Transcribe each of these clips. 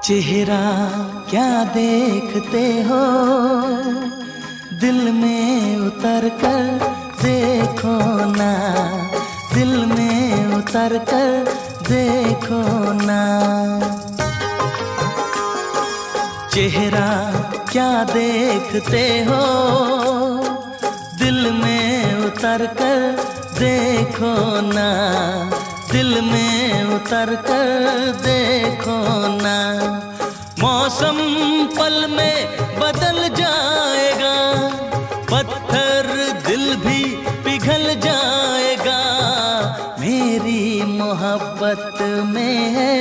चेहरा क्या देखते हो, दिल में उतर कर देखो ना, दिल में उतर कर देखो ना। चेहरा क्या देखते हो, दिल में उतर कर देखो ना, दिल में उतर कर देखो ना। मौसम पल में बदल जाएगा, पत्थर दिल भी पिघल जाएगा। मेरी मोहब्बत में है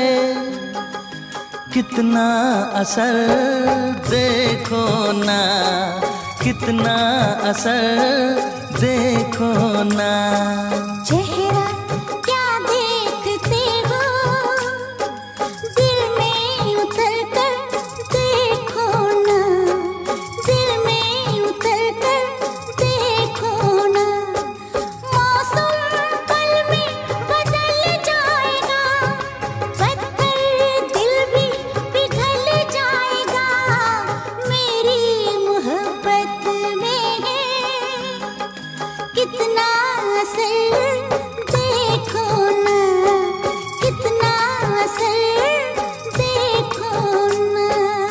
कितना असर देखो ना, कितना असर देखो ना। चेहरा क्या देखते हो, दिल में उतर कर देखो ना, दिल में उतर कर देखो ना। मौसम पल में बदल जाएगा, पत्थर दिल भी पिघल जाएगा। मेरी मोहब्बत में है कितना असर देखो ना, कितना असर देखो ना।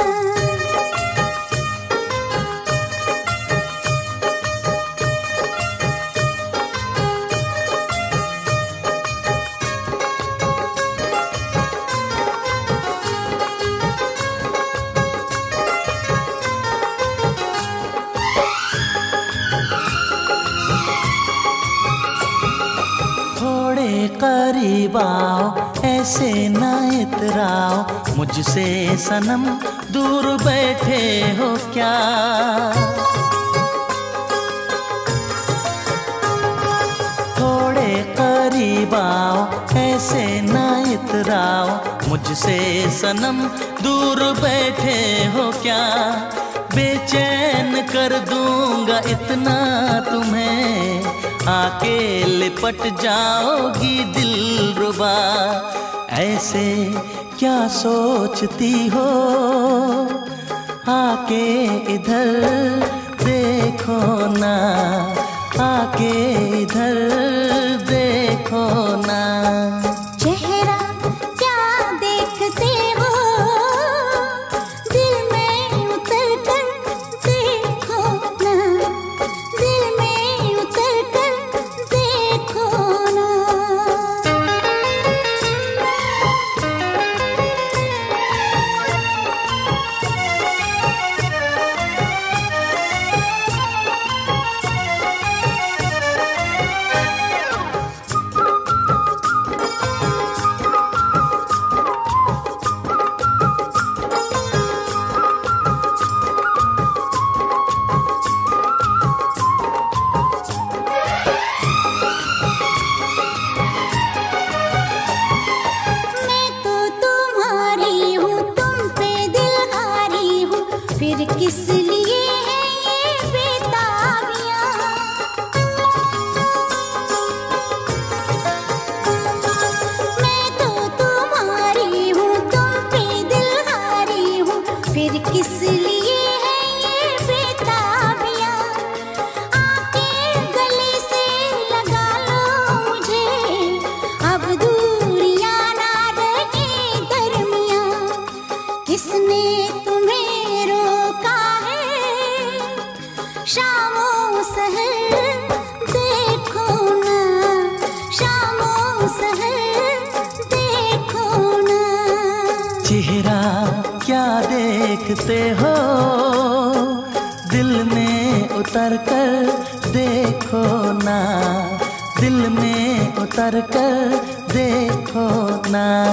थोड़े करीब आओ, ऐसे ना इतराओ मुझसे सनम, दूर बैठे हो क्या। थोड़े करीब आओ, ऐसे ना इतराओ मुझसे सनम, दूर बैठे हो क्या। बेचैन कर दूंगा इतना तुम्हें, आके लिपट जाओगी दिलरुबा। ऐसे क्या सोचती हो, आके इधर देखो ना, आके इधर देखो ना। चेहरा क्या देखते हो, दिल में उतर कर देखो ना, दिल में उतर कर देखो ना। फिर किस लिए है ये बेताबियां, मैं तो तुम्हारी हूँ, तुम पे दिलहारी हूँ। फिर किस लिए है ये बेताबियां, आके गले से लगा लो मुझे, अब दूरियां ना रहे दरमियां। किसने तुम्हें शामों सहर देखो ना, शामों सहर देखो ना। चेहरा क्या देखते हो, दिल में उतर कर देखो ना, दिल में उतर कर देखो ना।